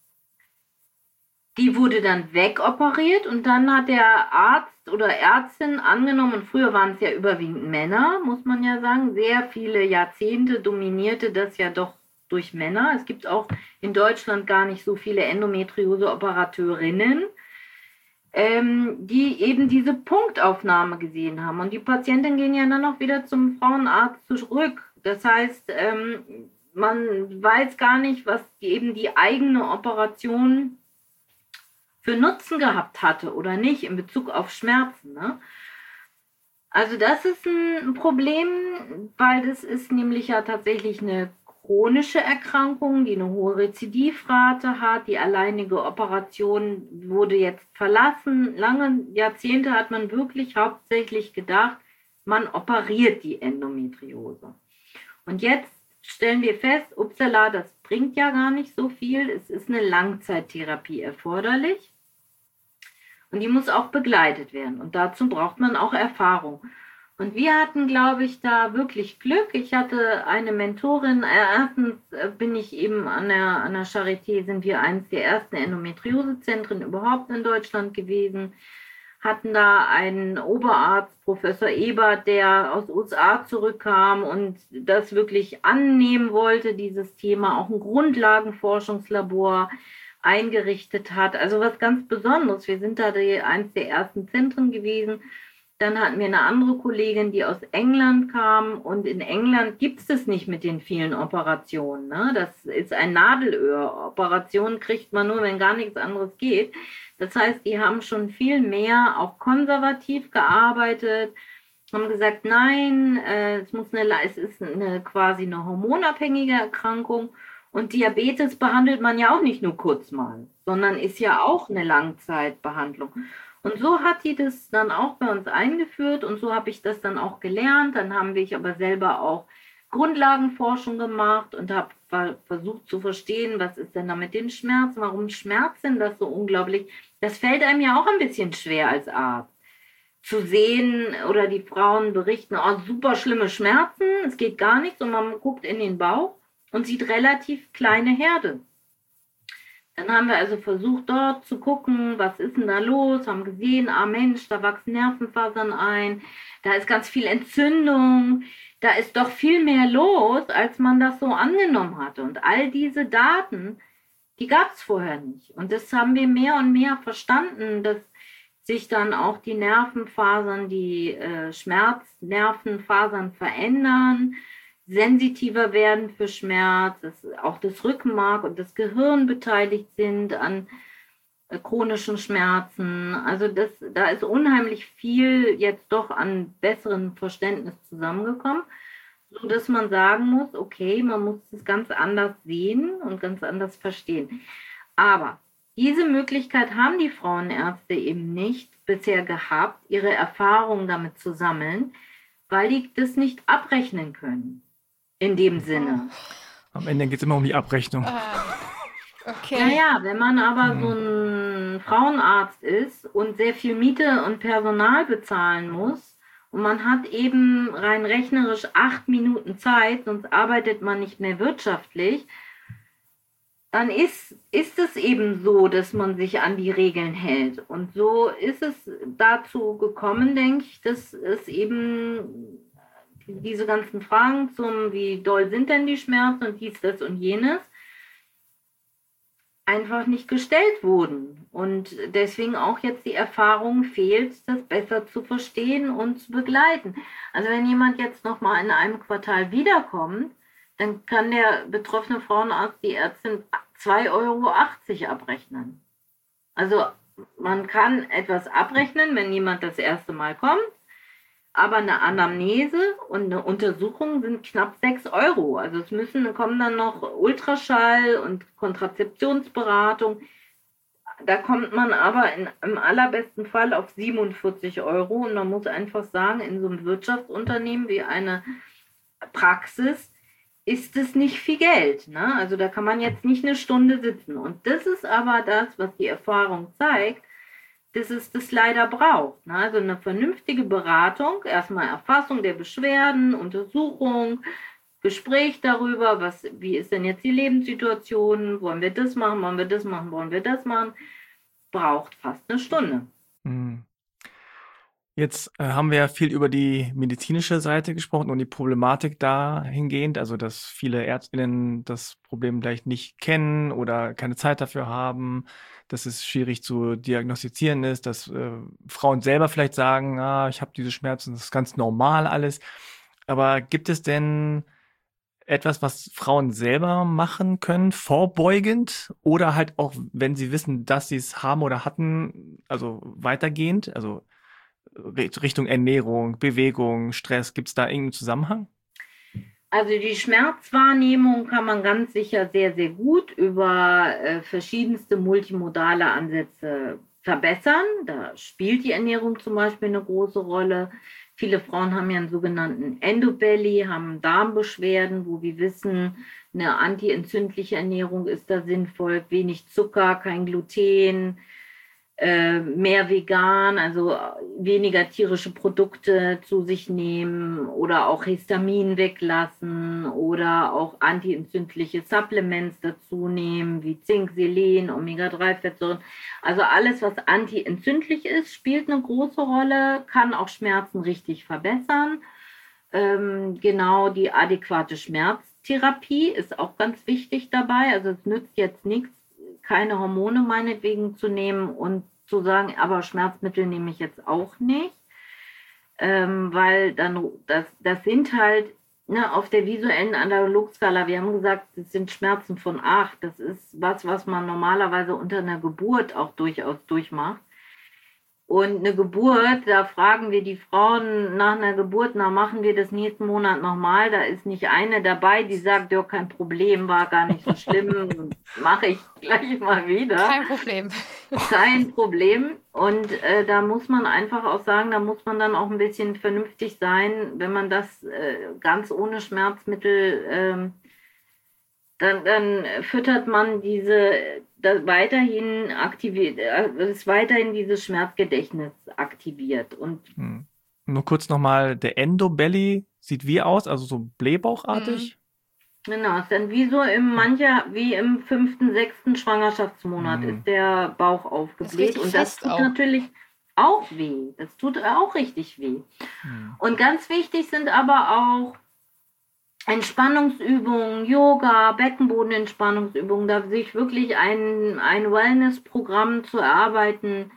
Die wurde dann wegoperiert und dann hat der Arzt oder Ärztin angenommen, und früher waren es ja überwiegend Männer, muss man ja sagen, sehr viele Jahrzehnte dominierte das ja doch durch Männer. Es gibt auch in Deutschland gar nicht so viele Endometriose-Operateurinnen, ähm, die eben diese Punktaufnahme gesehen haben. Und die Patienten gehen ja dann auch wieder zum Frauenarzt zurück. Das heißt, ähm, man weiß gar nicht, was die, eben die eigene Operation für Nutzen gehabt hatte oder nicht in Bezug auf Schmerzen. Ne? Also das ist ein Problem, weil das ist nämlich ja tatsächlich eine chronische Erkrankung, die eine hohe Rezidivrate hat. Die alleinige Operation wurde jetzt verlassen. Lange Jahrzehnte hat man wirklich hauptsächlich gedacht, man operiert die Endometriose. Und jetzt stellen wir fest, upsala, das bringt ja gar nicht so viel. Es ist eine Langzeittherapie erforderlich. Und die muss auch begleitet werden. Und dazu braucht man auch Erfahrung. Und wir hatten, glaube ich, da wirklich Glück. Ich hatte eine Mentorin. Erstens bin ich eben an der, an der Charité, sind wir eines der ersten Endometriosezentren überhaupt in Deutschland gewesen. Hatten da einen Oberarzt, Professor Ebert, der aus U S A zurückkam und das wirklich annehmen wollte, dieses Thema, auch ein Grundlagenforschungslabor eingerichtet hat. Also was ganz Besonderes. Wir sind da die, eines der ersten Zentren gewesen. Dann hatten wir eine andere Kollegin, die aus England kam. Und in England gibt es das nicht mit den vielen Operationen. Ne? Das ist ein Nadelöhr. Operationen kriegt man nur, wenn gar nichts anderes geht. Das heißt, die haben schon viel mehr auch konservativ gearbeitet, haben gesagt, nein, äh, es, muss eine, es ist eine, quasi eine hormonabhängige Erkrankung. Und Diabetes behandelt man ja auch nicht nur kurz mal, sondern ist ja auch eine Langzeitbehandlung. Und so hat die das dann auch bei uns eingeführt und so habe ich das dann auch gelernt. Dann haben wir aber selber auch Grundlagenforschung gemacht und habe versucht zu verstehen, was ist denn da mit den Schmerzen, warum schmerzen das so unglaublich. Das fällt einem ja auch ein bisschen schwer als Arzt. zu sehen oder die Frauen berichten, oh, super schlimme Schmerzen, es geht gar nichts und man guckt in den Bauch und sieht relativ kleine Herde. Dann haben wir also versucht, dort zu gucken, was ist denn da los, haben gesehen, ah Mensch, da wachsen Nervenfasern ein, da ist ganz viel Entzündung, da ist doch viel mehr los, als man das so angenommen hatte. Und all diese Daten, die gab es vorher nicht. Und das haben wir mehr und mehr verstanden, dass sich dann auch die Nervenfasern, die äh, Schmerznervenfasern verändern, sensitiver werden für Schmerz, dass auch das Rückenmark und das Gehirn beteiligt sind an äh, chronischen Schmerzen. Also das, da ist unheimlich viel jetzt doch an besserem Verständnis zusammengekommen, sodass man sagen muss, okay, man muss es ganz anders sehen und ganz anders verstehen. Aber diese Möglichkeit haben die Frauenärzte eben nicht bisher gehabt, ihre Erfahrungen damit zu sammeln, weil die das nicht abrechnen können. In dem Sinne. Am Ende geht es immer um die Abrechnung. Ah, okay. Naja, wenn man aber Hm. so ein Frauenarzt ist und sehr viel Miete und Personal bezahlen muss und man hat eben rein rechnerisch acht Minuten Zeit, sonst arbeitet man nicht mehr wirtschaftlich, dann ist, ist es eben so, dass man sich an die Regeln hält. Und so ist es dazu gekommen, denke ich, dass es eben diese ganzen Fragen zum, wie doll sind denn die Schmerzen und dies, das und jenes, einfach nicht gestellt wurden. Und deswegen auch jetzt die Erfahrung fehlt, das besser zu verstehen und zu begleiten. Also wenn jemand jetzt nochmal in einem Quartal wiederkommt, dann kann der betroffene Frauenarzt die Ärztin zwei Euro achtzig abrechnen. Also man kann etwas abrechnen, wenn jemand das erste Mal kommt, aber eine Anamnese und eine Untersuchung sind knapp sechs Euro. Also es müssen, kommen dann noch Ultraschall und Konzeptionsberatung. Da kommt man aber in, im allerbesten Fall auf siebenundvierzig Euro. Und man muss einfach sagen, in so einem Wirtschaftsunternehmen wie eine Praxis ist es nicht viel Geld. Ne? Also da kann man jetzt nicht eine Stunde sitzen. Und das ist aber das, was die Erfahrung zeigt, dass es das leider braucht. Ne? Also eine vernünftige Beratung, erstmal Erfassung der Beschwerden, Untersuchung, Gespräch darüber, was, wie ist denn jetzt die Lebenssituation, wollen wir das machen, wollen wir das machen, wollen wir das machen, braucht fast eine Stunde. Hm. Jetzt äh, haben wir ja viel über die medizinische Seite gesprochen und die Problematik dahingehend, also dass viele Ärztinnen das Problem vielleicht nicht kennen oder keine Zeit dafür haben, dass es schwierig zu diagnostizieren ist, dass äh, Frauen selber vielleicht sagen, ah, ich habe diese Schmerzen, das ist ganz normal alles. Aber gibt es denn etwas, was Frauen selber machen können, vorbeugend oder halt auch, wenn sie wissen, dass sie es haben oder hatten, also weitergehend, also Richtung Ernährung, Bewegung, Stress, gibt es da irgendeinen Zusammenhang? Also die Schmerzwahrnehmung kann man ganz sicher sehr, sehr gut über äh, verschiedenste multimodale Ansätze verbessern. Da spielt die Ernährung zum Beispiel eine große Rolle. Viele Frauen haben ja einen sogenannten Endobelly, haben Darmbeschwerden, wo wir wissen, eine antientzündliche Ernährung ist da sinnvoll, wenig Zucker, kein Gluten, äh, mehr vegan, also weniger tierische Produkte zu sich nehmen oder auch Histamin weglassen oder auch antientzündliche Supplements dazu nehmen, wie Zink, Selen, Omega drei Fettsäuren. Also alles, was antientzündlich ist, spielt eine große Rolle, kann auch Schmerzen richtig verbessern. Ähm, genau, die adäquate Schmerztherapie ist auch ganz wichtig dabei. Also es nützt jetzt nichts, keine Hormone meinetwegen zu nehmen und zu sagen, aber Schmerzmittel nehme ich jetzt auch nicht, ähm, weil dann, das, das sind halt ne, auf der visuellen Analogskala, wir haben gesagt, das sind Schmerzen von acht, das ist was, was man normalerweise unter einer Geburt auch durchaus durchmacht. Und eine Geburt, da fragen wir die Frauen nach einer Geburt, na machen wir das nächsten Monat nochmal. Da ist nicht eine dabei, die sagt, ja, kein Problem, war gar nicht so schlimm, mache ich gleich mal wieder. Kein Problem. Kein Problem. Und äh, da muss man einfach auch sagen, da muss man dann auch ein bisschen vernünftig sein, wenn man das äh, ganz ohne Schmerzmittel, äh, dann, dann füttert man diese das weiterhin aktiviert, es weiterhin dieses Schmerzgedächtnis aktiviert. Und Hm. Nur kurz nochmal, der Endobelly sieht wie aus? Also so blähbauchartig? genau, ist dann wie so im mancher, wie im fünften, sechsten Schwangerschaftsmonat Mhm. ist der Bauch aufgebläht. richtig Und das fest tut auch. natürlich auch weh. Das tut auch richtig weh. Hm. Und ganz wichtig sind aber auch Entspannungsübungen, Yoga, Beckenbodenentspannungsübungen, da sich wirklich ein, ein Wellness-Programm zu erarbeiten,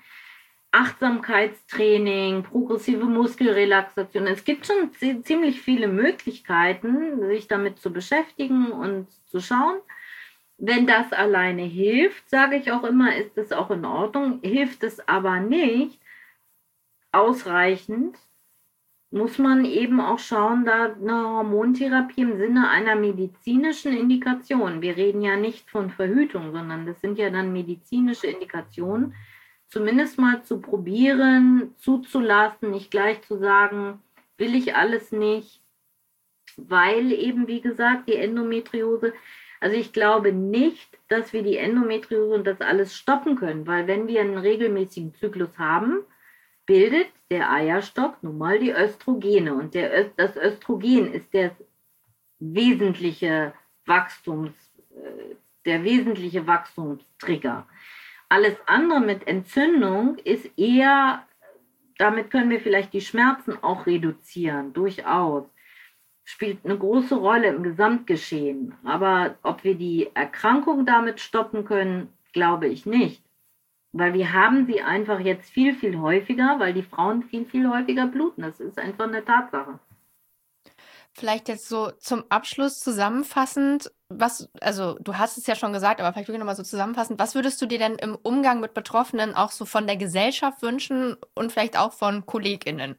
Achtsamkeitstraining, progressive Muskelrelaxation. Es gibt schon zi- ziemlich viele Möglichkeiten, sich damit zu beschäftigen und zu schauen. Wenn das alleine hilft, sage ich auch immer, ist es auch in Ordnung. Hilft es aber nicht ausreichend, muss man eben auch schauen, da eine Hormontherapie im Sinne einer medizinischen Indikation. Wir reden ja nicht von Verhütung, sondern das sind ja dann medizinische Indikationen, zumindest mal zu probieren, zuzulassen, nicht gleich zu sagen, will ich alles nicht, weil eben, wie gesagt, die Endometriose, also ich glaube nicht, dass wir die Endometriose und das alles stoppen können, weil wenn wir einen regelmäßigen Zyklus haben, bildet der Eierstock nun mal die Östrogene. Und der, Ö- das Östrogen ist der wesentliche Wachstums, äh, der wesentliche Wachstumstrigger. Alles andere mit Entzündung ist eher, damit können wir vielleicht die Schmerzen auch reduzieren, durchaus. Spielt eine große Rolle im Gesamtgeschehen. Aber ob wir die Erkrankung damit stoppen können, glaube ich nicht. Weil wir haben sie einfach jetzt viel, viel häufiger, weil die Frauen viel, viel häufiger bluten. Das ist einfach eine Tatsache. Vielleicht jetzt so zum Abschluss zusammenfassend, was, also du hast es ja schon gesagt, aber vielleicht wirklich nochmal so zusammenfassend, was würdest du dir denn im Umgang mit Betroffenen auch so von der Gesellschaft wünschen und vielleicht auch von KollegInnen?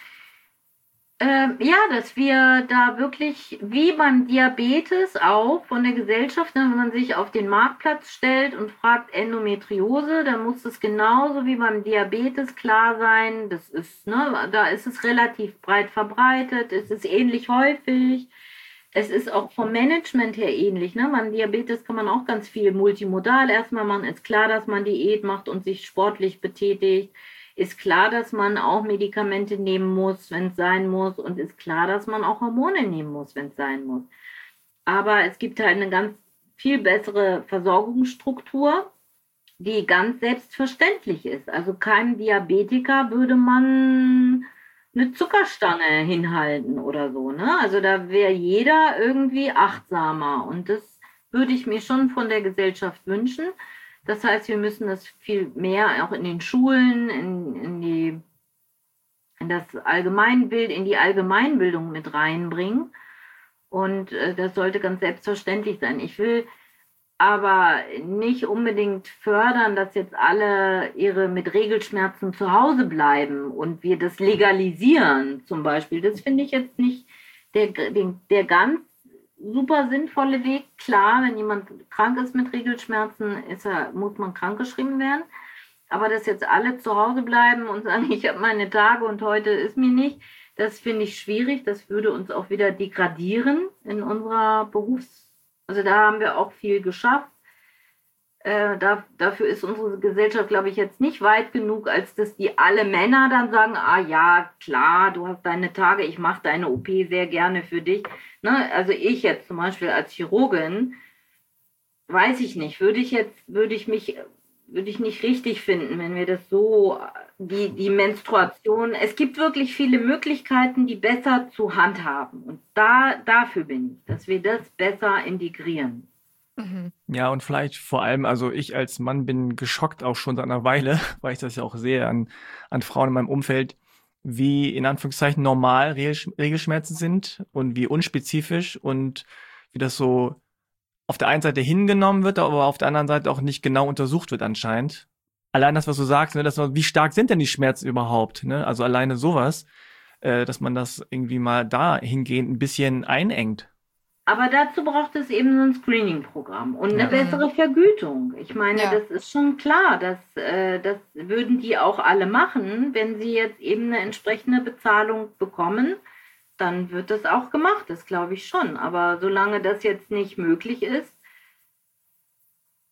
Ähm, ja, dass wir da wirklich, wie beim Diabetes auch von der Gesellschaft, ne, wenn man sich auf den Marktplatz stellt und fragt Endometriose, dann muss es genauso wie beim Diabetes klar sein, das ist, ne, da ist es relativ breit verbreitet, es ist ähnlich häufig, es ist auch vom Management her ähnlich, ne, beim Diabetes kann man auch ganz viel multimodal erstmal machen, ist klar, dass man Diät macht und sich sportlich betätigt. Ist klar, dass man auch Medikamente nehmen muss, wenn es sein muss. Und ist klar, dass man auch Hormone nehmen muss, wenn es sein muss. Aber es gibt halt eine ganz viel bessere Versorgungsstruktur, die ganz selbstverständlich ist. Also keinem Diabetiker würde man eine Zuckerstange hinhalten oder so, ne? Also da wäre jeder irgendwie achtsamer. Und das würde ich mir schon von der Gesellschaft wünschen. Das heißt, wir müssen das viel mehr auch in den Schulen, in, in, die, in das Allgemeinbild, in die Allgemeinbildung mit reinbringen. Und äh, das sollte ganz selbstverständlich sein. Ich will aber nicht unbedingt fördern, dass jetzt alle ihre mit Regelschmerzen zu Hause bleiben und wir das legalisieren zum Beispiel. Das finde ich jetzt nicht der, der, der ganz super sinnvolle Weg. Klar, wenn jemand krank ist mit Regelschmerzen, ist er, muss man krankgeschrieben werden. Aber dass jetzt alle zu Hause bleiben und sagen, ich habe meine Tage und heute ist mir nicht, das finde ich schwierig. Das würde uns auch wieder degradieren in unserer Berufs-, also da haben wir auch viel geschafft. Äh, da, dafür ist unsere Gesellschaft, glaube ich, jetzt nicht weit genug, als dass die alle Männer dann sagen, ah ja, klar, du hast deine Tage, ich mache deine O P sehr gerne für dich. Ne? Also ich jetzt zum Beispiel als Chirurgin, weiß ich nicht, würde ich jetzt, würde ich mich, würde ich nicht richtig finden, wenn wir das so, die, die Menstruation, es gibt wirklich viele Möglichkeiten, die besser zu handhaben. Und da, dafür bin ich, dass wir das besser integrieren. Mhm. Ja, und vielleicht vor allem, also ich als Mann bin geschockt auch schon seit einer Weile, weil ich das ja auch sehe an, an Frauen in meinem Umfeld, wie in Anführungszeichen normal Regelsch- Regelschmerzen sind und wie unspezifisch und wie das so auf der einen Seite hingenommen wird, aber auf der anderen Seite auch nicht genau untersucht wird anscheinend. Allein das, was du sagst, ne, dass man, wie stark sind denn die Schmerzen überhaupt? Ne? Also alleine sowas, äh, dass man das irgendwie mal dahingehend ein bisschen einengt. Aber dazu braucht es eben so ein Screening-Programm und eine Ja. bessere Vergütung. Ich meine, Ja. das ist schon klar, dass äh, das würden die auch alle machen, wenn sie jetzt eben eine entsprechende Bezahlung bekommen, dann wird das auch gemacht, das glaube ich schon. Aber solange das jetzt nicht möglich ist,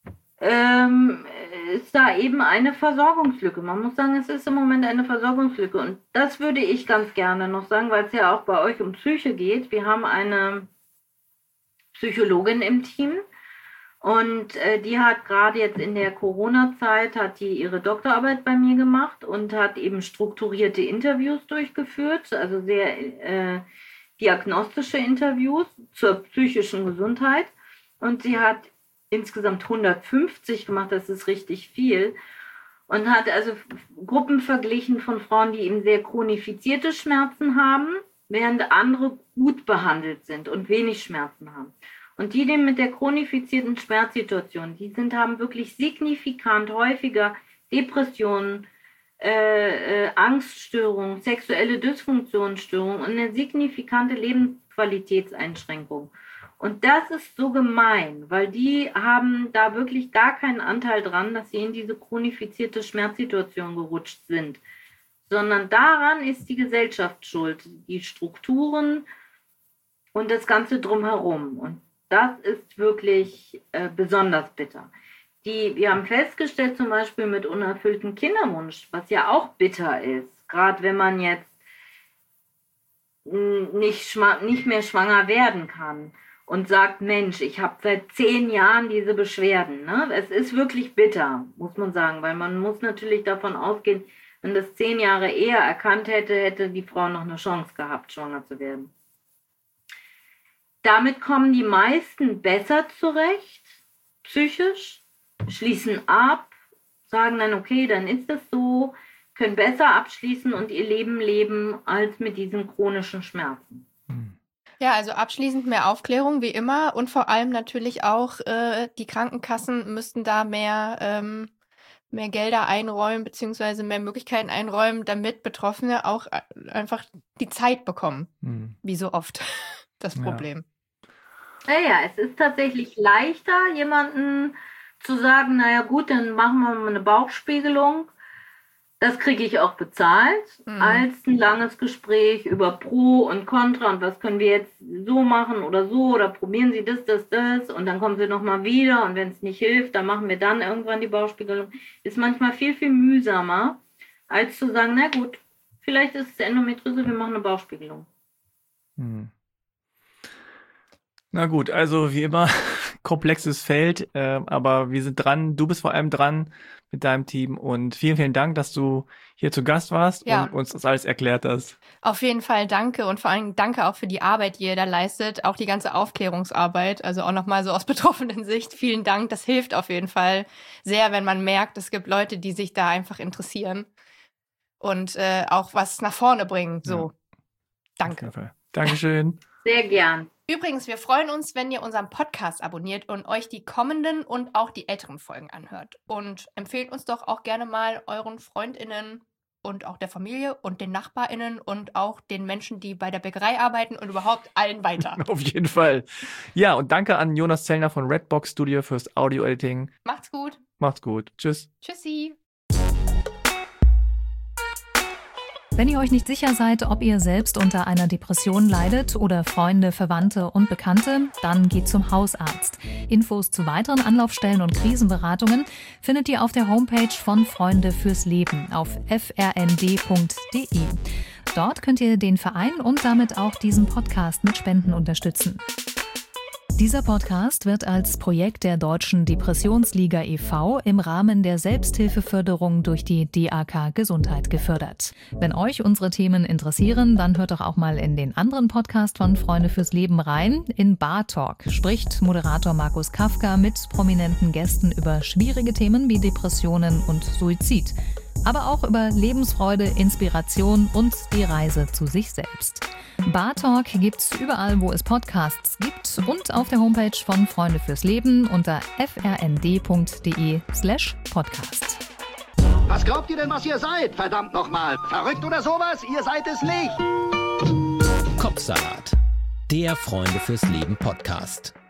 ähm, ist da eben eine Versorgungslücke. Man muss sagen, es ist im Moment eine Versorgungslücke. Und das würde ich ganz gerne noch sagen, weil es ja auch bei euch um Psyche geht. Wir haben eine Psychologin im Team und äh, die hat gerade jetzt in der Corona-Zeit, hat die ihre Doktorarbeit bei mir gemacht und hat eben strukturierte Interviews durchgeführt, also sehr äh, diagnostische Interviews zur psychischen Gesundheit. Und sie hat insgesamt hundertfünfzig gemacht, das ist richtig viel. Und hat also Gruppen verglichen von Frauen, die eben sehr chronifizierte Schmerzen haben, während andere gut behandelt sind und wenig Schmerzen haben. Und die, die mit der chronifizierten Schmerzsituation, die sind, haben wirklich signifikant häufiger Depressionen, äh, äh, Angststörungen, sexuelle Dysfunktionsstörungen und eine signifikante Lebensqualitätseinschränkung. Und das ist so gemein, weil die haben da wirklich gar keinen Anteil dran, dass sie in diese chronifizierte Schmerzsituation gerutscht sind, sondern daran ist die Gesellschaft schuld, die Strukturen und das Ganze drumherum. Und das ist wirklich äh, besonders bitter. Die, wir haben festgestellt, zum Beispiel mit unerfülltem Kinderwunsch, was ja auch bitter ist, gerade wenn man jetzt nicht, nicht mehr schwanger werden kann und sagt, Mensch, ich habe seit zehn Jahren diese Beschwerden. Ne? Es ist wirklich bitter, muss man sagen, weil man muss natürlich davon ausgehen, wenn das zehn Jahre eher erkannt hätte, hätte die Frau noch eine Chance gehabt, schwanger zu werden. Damit kommen die meisten besser zurecht, psychisch, schließen ab, sagen dann, okay, dann ist das so, können besser abschließen und ihr Leben leben als mit diesen chronischen Schmerzen. Ja, also abschließend mehr Aufklärung, wie immer. Und vor allem natürlich auch, äh, die Krankenkassen müssten da mehr, ähm, mehr Gelder einräumen, beziehungsweise mehr Möglichkeiten einräumen, damit Betroffene auch einfach die Zeit bekommen. Mhm. Wie so oft das Problem. Ja. Naja, es ist tatsächlich leichter, jemanden zu sagen, naja gut, dann machen wir mal eine Bauchspiegelung. Das kriege ich auch bezahlt, mhm. als ein langes Gespräch über Pro und Contra und was können wir jetzt so machen oder so oder probieren Sie das, das, das und dann kommen Sie nochmal wieder und wenn es nicht hilft, dann machen wir dann irgendwann die Bauchspiegelung. Ist manchmal viel, viel mühsamer, als zu sagen, na gut, vielleicht ist es Endometriose, wir machen eine Bauchspiegelung. Mhm. Na gut, also wie immer, komplexes Feld, äh, aber wir sind dran. Du bist vor allem dran mit deinem Team und vielen, vielen Dank, dass du hier zu Gast warst ja. und uns das alles erklärt hast. Auf jeden Fall danke und vor allem danke auch für die Arbeit, die ihr da leistet, auch die ganze Aufklärungsarbeit, also auch nochmal so aus betroffenen Sicht. Vielen Dank, das hilft auf jeden Fall sehr, wenn man merkt, es gibt Leute, die sich da einfach interessieren und äh, auch was nach vorne bringen. So, ja. Danke. Auf jeden Fall. Dankeschön. Sehr gern. Übrigens, wir freuen uns, wenn ihr unseren Podcast abonniert und euch die kommenden und auch die älteren Folgen anhört. Und empfehlt uns doch auch gerne mal euren FreundInnen und auch der Familie und den NachbarInnen und auch den Menschen, die bei der Bäckerei arbeiten und überhaupt allen weiter. Auf jeden Fall. Ja, und danke an Jonas Zellner von Redbox Studio fürs Audio-Editing. Macht's gut. Macht's gut. Tschüss. Tschüssi. Wenn ihr euch nicht sicher seid, ob ihr selbst unter einer Depression leidet oder Freunde, Verwandte und Bekannte, dann geht zum Hausarzt. Infos zu weiteren Anlaufstellen und Krisenberatungen findet ihr auf der Homepage von Freunde fürs Leben auf f r n d punkt d e. Dort könnt ihr den Verein und damit auch diesen Podcast mit Spenden unterstützen. Dieser Podcast wird als Projekt der Deutschen Depressionsliga e V im Rahmen der Selbsthilfeförderung durch die D A K Gesundheit gefördert. Wenn euch unsere Themen interessieren, dann hört doch auch mal in den anderen Podcast von Freunde fürs Leben rein. In Bar Talk spricht Moderator Markus Kafka mit prominenten Gästen über schwierige Themen wie Depressionen und Suizid. Aber auch über Lebensfreude, Inspiration und die Reise zu sich selbst. Bar Talk gibt's überall, wo es Podcasts gibt und auf der Homepage von Freunde fürs Leben unter f r n d punkt d e slash podcast. Was glaubt ihr denn, was ihr seid? Verdammt nochmal. Verrückt oder sowas? Ihr seid es nicht. Kopfsalat. Der Freunde fürs Leben Podcast.